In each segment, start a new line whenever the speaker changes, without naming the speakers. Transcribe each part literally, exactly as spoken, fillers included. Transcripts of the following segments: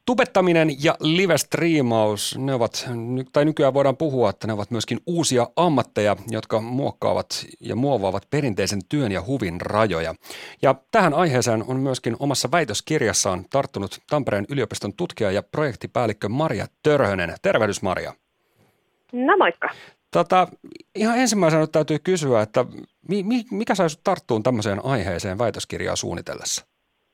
Tubettaminen ja live-striimaus, ne ovat, tai nykyään voidaan puhua, että ne ovat myöskin uusia ammatteja, jotka muokkaavat ja muovaavat perinteisen työn ja huvin rajoja. Ja tähän aiheeseen on myöskin omassa väitöskirjassaan tarttunut Tampereen yliopiston tutkija ja projektipäällikkö Maria Törhönen. Tervehdys Maria.
No moikka.
Tota, ihan ensimmäisenä nyt täytyy kysyä, että mi, mi, mikä sai sinut tarttuun tämmöiseen aiheeseen väitöskirjaa suunnitellessa?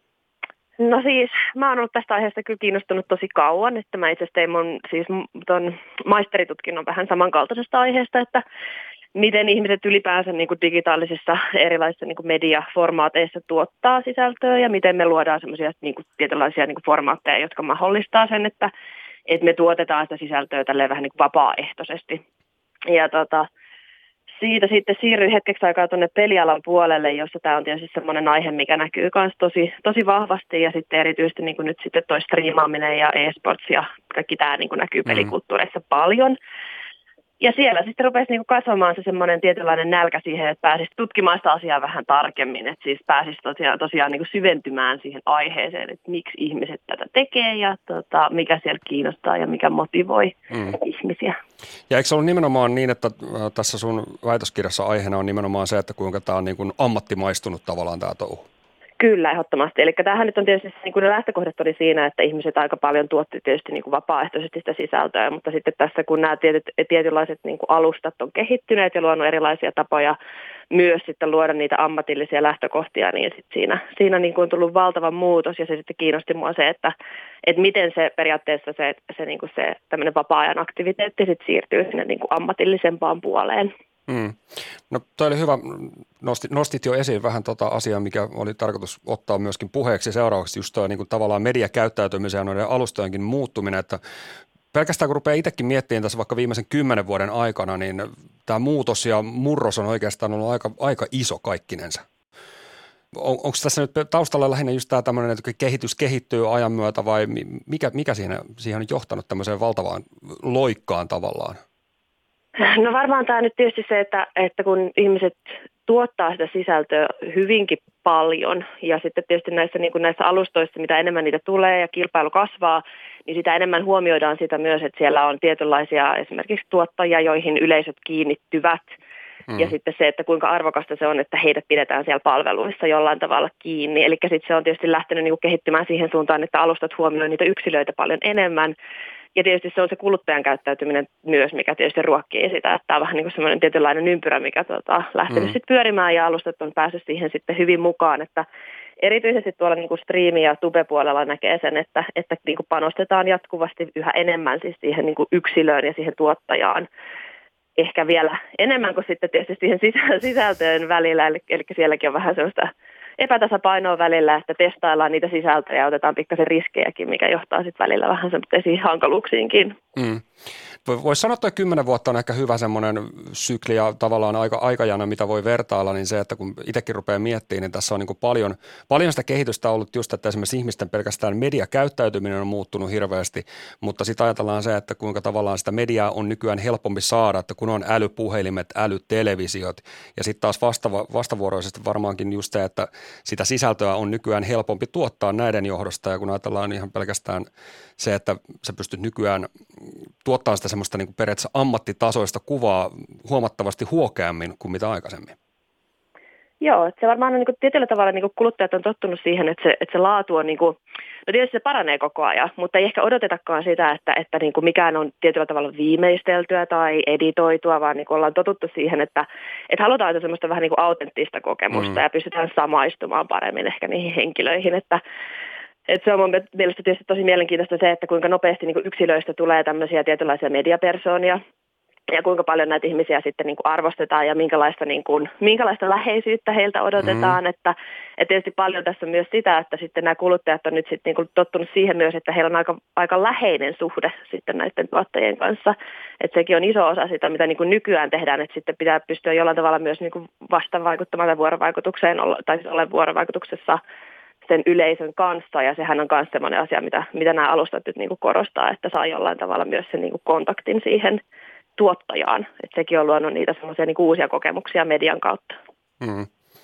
No siis, mä oon ollut tästä aiheesta kyllä kiinnostunut tosi kauan, että mä itse asiassa tein mun siis ton maisteritutkinnon vähän samankaltaisesta aiheesta, että miten ihmiset ylipäänsä niin kuin digitaalisissa erilaisissa niin kuin mediaformaateissa tuottaa sisältöä ja miten me luodaan semmoisia niin kuin tietynlaisia niin kuin formaatteja, jotka mahdollistaa sen, että, että me tuotetaan sitä sisältöä tälleen vähän niin kuin vapaaehtoisesti. Ja tota, siitä sitten siirryin hetkeksi aikaa tuonne pelialan puolelle, jossa tämä on tietysti semmoinen aihe, mikä näkyy myös tosi, tosi vahvasti. Ja sitten erityisesti niin kuin nyt sitten toi striimaaminen ja e-sports ja kaikki tämä niin kuin näkyy pelikulttuureissa paljon. Ja siellä sitten rupesi niin kuin kasvamaan se semmoinen tietynlainen nälkä siihen, että pääsisi tutkimaan sitä asiaa vähän tarkemmin. Että siis pääsisi tosiaan, tosiaan niin kuin syventymään siihen aiheeseen, että miksi ihmiset tätä tekee ja tota, mikä siellä kiinnostaa ja mikä motivoi mm. ihmisiä.
Ja eikö se ollut nimenomaan niin, että tässä sun väitöskirjassa aiheena on nimenomaan se, että kuinka tämä on niin kuin ammattimaistunut tavallaan tämä touhu? Kyllä, ehdottomasti. Eli tämähän nyt on tietysti, niin kuin ne lähtökohdat oli siinä, että ihmiset aika paljon tuotti tietysti niin kuin vapaaehtoisesti sitä sisältöä, mutta sitten tässä kun nämä tietyt, tietynlaiset niin kuin alustat on kehittyneet ja luonut erilaisia tapoja myös sitten luoda niitä ammatillisia lähtökohtia, niin sitten siinä, siinä niin kuin on tullut valtava muutos ja se sitten kiinnosti mua se, että, että miten se periaatteessa se, se, niin kuin se tämmöinen vapaa-ajan aktiviteetti sitten siirtyy sinne niin kuin ammatillisempaan puoleen. Mm. No toi oli hyvä, nostit, nostit jo esiin vähän tota asiaa, mikä oli tarkoitus ottaa myöskin puheeksi seuraavaksi, just toi niin kuin tavallaan mediakäyttäytymisen ja noiden alustojenkin muuttuminen, että pelkästään kun rupeaa itsekin miettimään tässä vaikka viimeisen kymmenen vuoden aikana, niin tämä muutos ja murros on oikeastaan ollut aika, aika iso kaikkinensa. On, onko tässä nyt taustalla lähinnä just tämä tämmöinen, että kehitys kehittyy ajan myötä vai mikä, mikä siinä, siihen on johtanut tämmöiseen valtavaan loikkaan tavallaan?
No varmaan tämä nyt tietysti se, että, että kun ihmiset tuottaa sitä sisältöä hyvinkin paljon ja sitten tietysti näissä, niin kuin näissä alustoissa, mitä enemmän niitä tulee ja kilpailu kasvaa, niin sitä enemmän huomioidaan sitä myös, että siellä on tietynlaisia esimerkiksi tuottajia, joihin yleisöt kiinnittyvät. Mm. Ja sitten se, että kuinka arvokasta se on, että heidät pidetään siellä palveluissa jollain tavalla kiinni. Eli sitten se on tietysti lähtenyt niin kuin kehittymään siihen suuntaan, että alustat huomioivat niitä yksilöitä paljon enemmän. Ja tietysti se on se kuluttajan käyttäytyminen myös, mikä tietysti ruokkii sitä, että tämä on vähän niin kuin semmoinen tietynlainen ympyrä, mikä tuota, lähtenyt mm. sitten pyörimään ja alustat on päässyt siihen sitten hyvin mukaan, että erityisesti tuolla niin kuin striimi- ja tube-puolella näkee sen, että, että niin kuin panostetaan jatkuvasti yhä enemmän siis siihen niin kuin yksilöön ja siihen tuottajaan. Ehkä vielä enemmän kuin sitten tietysti siihen sisältöön välillä, eli, eli sielläkin on vähän sellaista epätasapainoa välillä, että testaillaan niitä sisältöjä ja otetaan pikkasen riskejäkin, mikä johtaa sitten välillä vähän semmoisiin hankaluuksiinkin. Mm.
Voisi sanoa, että kymmenen vuotta on ehkä hyvä semmoinen sykli ja tavallaan aika, aikajana, mitä voi vertailla, niin se, että kun itsekin rupeaa miettimään, niin tässä on niin kuin paljon, paljon sitä kehitystä ollut just, että esimerkiksi ihmisten pelkästään mediakäyttäytyminen on muuttunut hirveästi, mutta sitten ajatellaan se, että kuinka tavallaan sitä mediaa on nykyään helpompi saada, että kun on älypuhelimet, älytelevisiot ja sitten taas vastava, vastavuoroisesti varmaankin just se, että sitä sisältöä on nykyään helpompi tuottaa näiden johdosta ja kun ajatellaan ihan pelkästään se, että sä pystyt nykyään tuottaa sitä semmoista niin kuin periaatteessa ammattitasoista kuvaa huomattavasti huokeammin kuin mitä aikaisemmin.
Joo, että se varmaan on niin kuin tietyllä tavalla niin kuin kuluttajat on tottunut siihen, että se, että se laatu on, niin kuin, no tietysti se paranee koko ajan, mutta ei ehkä odotetakaan sitä, että, että niin kuin mikään on tietyllä tavalla viimeisteltyä tai editoitua, vaan niin kuin ollaan totuttu siihen, että, että halutaan jotain semmoista vähän niin kuin autenttista kokemusta mm. ja pystytään samaistumaan paremmin ehkä niihin henkilöihin, että Että se on mun mielestä tietysti tosi mielenkiintoista se, että kuinka nopeasti niin kuin yksilöistä tulee tämmöisiä tietynlaisia mediapersoonia ja kuinka paljon näitä ihmisiä sitten niin kuin arvostetaan ja minkälaista, niin kuin, minkälaista läheisyyttä heiltä odotetaan. Mm. Että, että tietysti paljon tässä on myös sitä, että sitten nämä kuluttajat on nyt sitten niin kuin tottunut siihen myös, että heillä on aika, aika läheinen suhde sitten näiden tuottajien kanssa. Että sekin on iso osa sitä, mitä niin kuin nykyään tehdään, että sitten pitää pystyä jollain tavalla myös niin kuin vastavaikuttamaan vuorovaikutukseen tai siis olla vuorovaikutuksessa sen yleisön kanssa, ja sehän on myös sellainen asia, mitä, mitä nämä alustat nyt niin kuin korostaa, että saa jollain tavalla myös sen niin kuin kontaktin siihen tuottajaan. Että sekin on luonut niitä semmoisia niin kuin uusia kokemuksia median kautta.
Mm.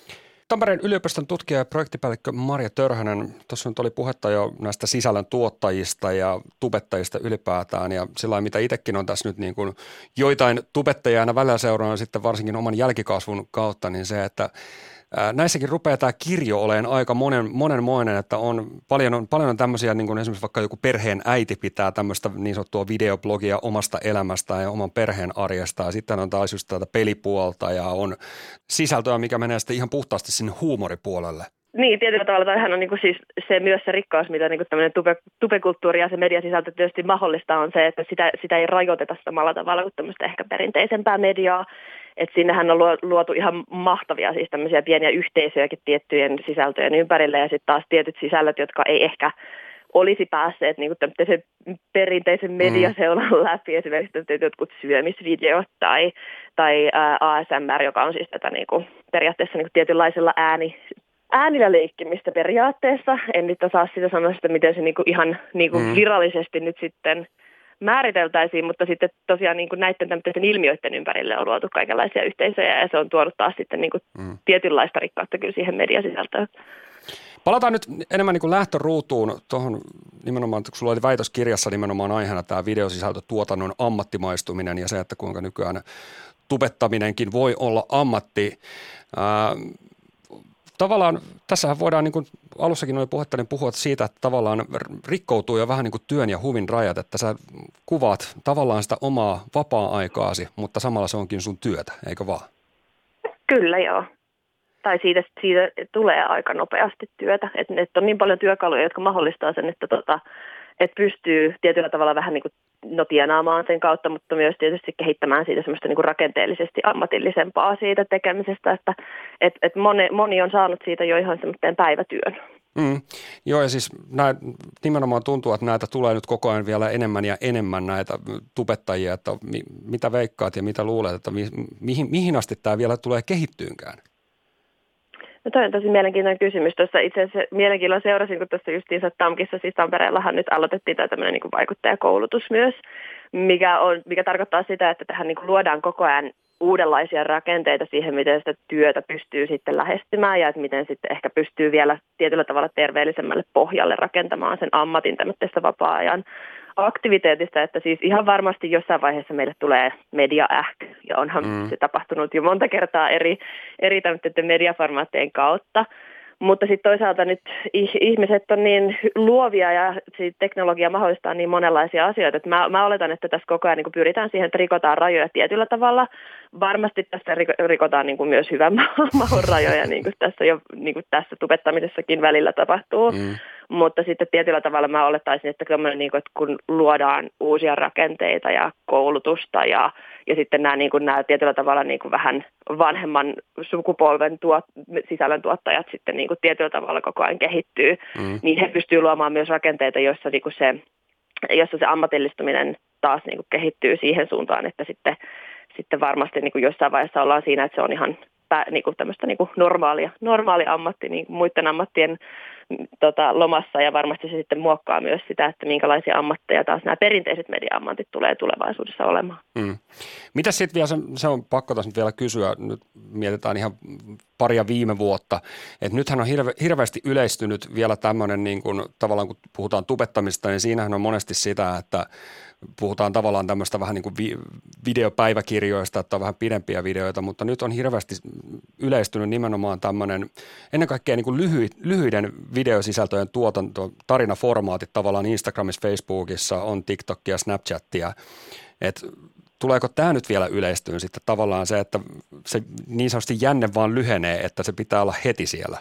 Tampereen yliopiston tutkija ja projektipäällikkö Marja Törhönen, tuossa nyt oli puhetta jo näistä sisällön tuottajista ja tubettajista ylipäätään ja sillä mitä itsekin on tässä nyt niin kuin joitain tubettajia aina välillä seuraan sitten varsinkin oman jälkikasvun kautta, niin se, että näissäkin rupeaa tämä kirjo olemaan aika monen, monenmoinen, että on paljon on, paljon on tämmöisiä, niin kuin esimerkiksi vaikka joku perheen äiti pitää tämmöistä niin sanottua videoblogia omasta elämästään ja oman perheen arjesta ja sitten on taas just tätä pelipuolta ja on sisältöä, mikä menee sitten ihan puhtaasti sinne huumoripuolelle.
Niin, tietyllä tavalla toihan on niin kuin siis se myös se rikkaus, mitä niin kuin tämmöinen tube, tubekulttuuri ja se mediasisältö tietysti mahdollistaa on se, että sitä, sitä ei rajoiteta samalla tavalla kuin tämmöistä ehkä perinteisempää mediaa. Että sinnehän on luotu ihan mahtavia siis tämmöisiä pieniä yhteisöjäkin tiettyjen sisältöjen ympärille ja sitten taas tietyt sisällöt, jotka ei ehkä olisi päässeet niin kuin tämmöisen perinteisen mediaseulan läpi, esimerkiksi jotkut syömisvideot tai, tai ää, A S M R, joka on siis tätä niin kuin, periaatteessa niin kuin tietynlaisella ääni, äänillä leikkimistä periaatteessa. En nyt osaa sitä sanoa sitä, miten se niin kuin ihan niin kuin mm. virallisesti nyt sitten määriteltäisiin, mutta sitten tosiaan niin kuin näiden tämmöisten ilmiöiden ympärille on luotu kaikenlaisia yhteisöjä ja se on tuonut taas sitten niin kuin mm. tietynlaista rikkautta kyllä siihen mediasisältöön.
Palataan nyt enemmän niin kuin lähtöruutuun tuohon nimenomaan, kun sulla oli väitöskirjassa nimenomaan aiheena tämä videosisältötuotannon ammattimaistuminen ja se, että kuinka nykyään tubettaminenkin voi olla ammatti. Ää, Tavallaan tässähän voidaan, niin kuin alussakin oli puhetta, niin puhua siitä, että tavallaan rikkoutuu jo vähän niin kuin työn ja huvin rajat, että sä kuvaat tavallaan sitä omaa vapaa-aikaasi, mutta samalla se onkin sun työtä, eikö vaan?
Kyllä joo. Tai siitä, siitä tulee aika nopeasti työtä, että et on niin paljon työkaluja, jotka mahdollistaa sen, että tota, et pystyy tietyllä tavalla vähän niin kuin no, tienaamaan sen kautta, mutta myös tietysti kehittämään siitä semmoista niin kuin rakenteellisesti ammatillisempaa siitä tekemisestä, että et, et moni, moni on saanut siitä jo ihan semmoinen päivätyön.
Mm. Joo, ja siis nää, nimenomaan tuntuu, että näitä tulee nyt koko ajan vielä enemmän ja enemmän näitä tubettajia, että mi, mitä veikkaat ja mitä luulet, että mi, mihin, mihin asti tämä vielä tulee kehittyynkään?
No toi on tosi mielenkiintoinen kysymys. Tuossa itse asiassa mielenkiinnolla seurasin, kun tuossa justiinsa TAMKissa, siis Tampereellahan nyt aloitettiin tämä tämmöinen niin kuin vaikuttajakoulutus myös, mikä, on, mikä tarkoittaa sitä, että tähän niin kuin luodaan koko ajan uudenlaisia rakenteita siihen, miten sitä työtä pystyy sitten lähestymään ja että miten sitten ehkä pystyy vielä tietyllä tavalla terveellisemmälle pohjalle rakentamaan sen ammatin tämmöistä vapaa-ajan aktiviteetista, että siis ihan varmasti jossain vaiheessa meille tulee media-ähk, ja onhan mm. se tapahtunut jo monta kertaa eri, eri tämmöisten mediaformaattien kautta, mutta sitten toisaalta nyt ihmiset on niin luovia ja teknologia mahdollistaa niin monenlaisia asioita, että mä, mä oletan, että tässä koko ajan niin pyritään siihen, että rikotaan rajoja tietyllä tavalla. Varmasti tässä rikotaan niin kuin myös hyvän mahon rajoja, niin kuin tässä, jo, niin kuin tässä tubettamisessakin välillä tapahtuu. Mm. Mutta sitten tietyllä tavalla mä olettaisin, että, niin kuin, että kun luodaan uusia rakenteita ja koulutusta ja, ja sitten nämä, niin kuin, nämä tietyllä tavalla niin kuin vähän vanhemman sukupolven tuot, sisällöntuottajat sitten niin kuin tietyllä tavalla koko ajan kehittyy, mm. niin he pystyvät luomaan myös rakenteita, joissa, niin kuin se, jossa se ammatillistuminen taas niin kuin kehittyy siihen suuntaan, että sitten, sitten varmasti niin kuin jossain vaiheessa ollaan siinä, että se on ihan niin kuin tämmöistä niin kuin normaalia, normaali ammatti niin kuin muiden ammattien tota, lomassa ja varmasti se sitten muokkaa myös sitä, että minkälaisia ammatteja taas nämä perinteiset media-ammatit tulee tulevaisuudessa olemaan.
Mm. Mitäs sitten vielä, se, se on pakko tässä nyt vielä kysyä, nyt mietitään ihan paria viime vuotta, että nythän on hirve, hirveästi yleistynyt vielä tämmöinen niin kuin tavallaan kun puhutaan tubettamista, niin siinähän on monesti sitä, että puhutaan tavallaan tämmöistä vähän niin kuin vi- videopäiväkirjoista, että on vähän pidempiä videoita, mutta nyt on hirveästi yleistynyt nimenomaan tämmöinen ennen kaikkea niin kuin lyhy- lyhyiden videosisältöjen tuotanto, tarinaformaatit tavallaan Instagramissa, Facebookissa, on TikTokia, Snapchatia, että tuleeko tämä nyt vielä yleistyyn sitten tavallaan se, että se niin sanotusti jänne vaan lyhenee, että se pitää olla heti siellä?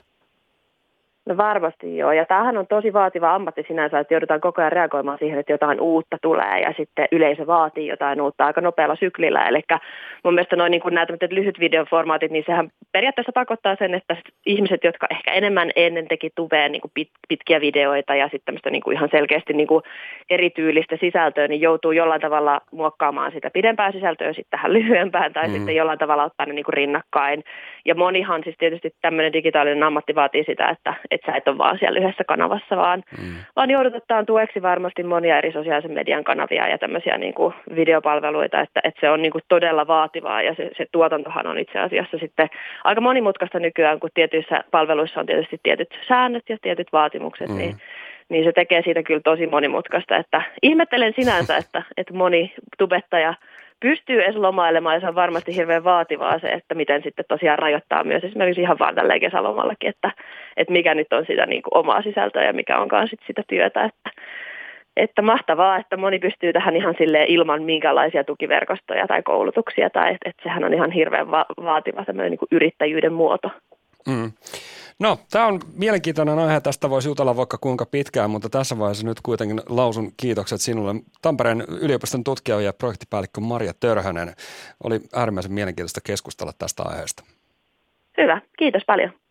No varmasti joo, ja tämähän on tosi vaativa ammatti sinänsä, että joudutaan koko ajan reagoimaan siihen, että jotain uutta tulee ja sitten yleisö vaatii jotain uutta aika nopealla syklillä. Eli mun mielestä noin niin kuin nämä lyhyt videoformaatit, niin sehän periaatteessa pakottaa sen, että ihmiset, jotka ehkä enemmän ennen teki tubeen niin kuin pit, pitkiä videoita ja sitten tämmöistä niin kuin ihan selkeästi niin kuin erityylistä sisältöä, niin joutuu jollain tavalla muokkaamaan sitä pidempää sisältöä sitten tähän lyhyempään tai mm. sitten jollain tavalla ottaa ne niin kuin rinnakkain. Ja monihan siis tietysti tämmöinen digitaalinen ammatti vaatii sitä, että että sä et ole vaan siellä yhdessä kanavassa, vaan, mm. vaan joudut ottaa tueksi varmasti monia eri sosiaalisen median kanavia ja tämmöisiä niin kuin videopalveluita, että, että se on niin kuin todella vaativaa ja se, se tuotantohan on itse asiassa sitten aika monimutkaista nykyään, kun tietyissä palveluissa on tietysti tietyt säännöt ja tietyt vaatimukset, mm. niin niin se tekee siitä kyllä tosi monimutkaista, että ihmettelen sinänsä, että, että moni tubettaja pystyy edes lomailemaan ja se on varmasti hirveän vaativaa se, että miten sitten tosiaan rajoittaa myös esimerkiksi ihan vaan tälleen kesälomallakin, että, että mikä nyt on sitä niin kuin omaa sisältöä ja mikä onkaan sitten sitä työtä, että, että mahtavaa, että moni pystyy tähän ihan silleen ilman minkälaisia tukiverkostoja tai koulutuksia tai että, että sehän on ihan hirveän va- vaativa tämmöinen niin kuin yrittäjyyden muoto.
Mm. No, tämä on mielenkiintoinen aihe, tästä voisi jutella vaikka kuinka pitkään, mutta tässä vaiheessa nyt kuitenkin lausun kiitokset sinulle. Tampereen yliopiston tutkija ja projektipäällikkö Marja Törhönen. Oli äärimmäisen mielenkiintoista keskustella tästä aiheesta.
Hyvä, kiitos paljon.